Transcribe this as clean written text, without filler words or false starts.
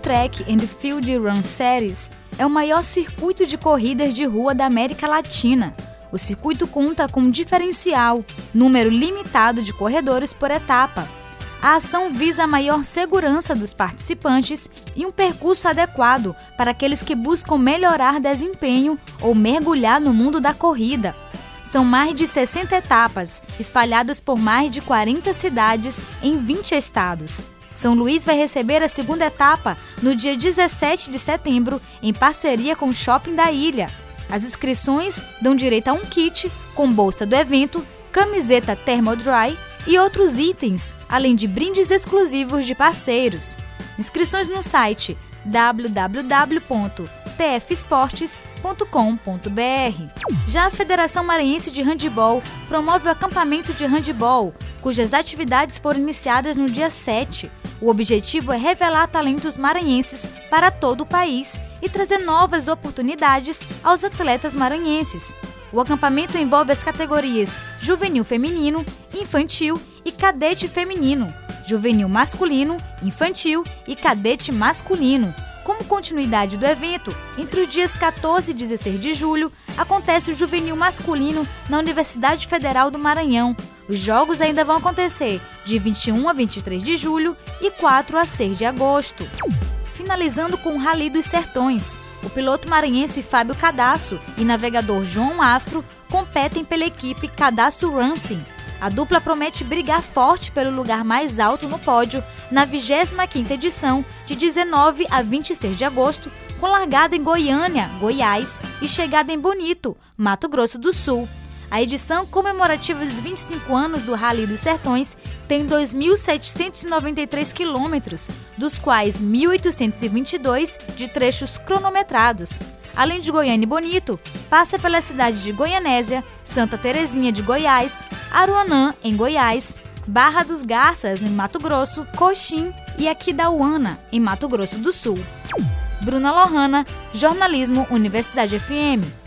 Track and Field Run Series é o maior circuito de corridas de rua da América Latina. O circuito conta com um diferencial, número limitado de corredores por etapa. A ação visa a maior segurança dos participantes e um percurso adequado para aqueles que buscam melhorar desempenho ou mergulhar no mundo da corrida. São mais de 60 etapas, espalhadas por mais de 40 cidades em 20 estados. São Luís vai receber a segunda etapa no dia 17 de setembro, em parceria com o Shopping da Ilha. As inscrições dão direito a um kit com bolsa do evento, camiseta Thermodry e outros itens, além de brindes exclusivos de parceiros. Inscrições no site www.tfesportes.com.br. Já a Federação Maranhense de Handebol promove o acampamento de handebol, cujas atividades foram iniciadas no dia 7. O objetivo é revelar talentos maranhenses para todo o país e trazer novas oportunidades aos atletas maranhenses. O acampamento envolve as categorias juvenil feminino, infantil e cadete feminino, juvenil masculino, infantil e cadete masculino. Como continuidade do evento, entre os dias 14 e 16 de julho, acontece o juvenil masculino na Universidade Federal do Maranhão. Os jogos ainda vão acontecer de 21 a 23 de julho e 4 a 6 de agosto. Finalizando com o Rally dos Sertões, o piloto maranhense Fábio Cadasso e navegador João Afro competem pela equipe Cadasso Racing. A dupla promete brigar forte pelo lugar mais alto no pódio na 25ª edição, de 19 a 26 de agosto, com largada em Goiânia, Goiás, e chegada em Bonito, Mato Grosso do Sul. A edição comemorativa dos 25 anos do Rally dos Sertões tem 2.793 quilômetros, dos quais 1.822 de trechos cronometrados. Além de Goiânia e Bonito, passa pela cidade de Goianésia, Santa Terezinha de Goiás, Aruanã, em Goiás, Barra dos Garças, em Mato Grosso, Coxim e Aquidauana, em Mato Grosso do Sul. Bruna Lohana, Jornalismo, Universidade FM.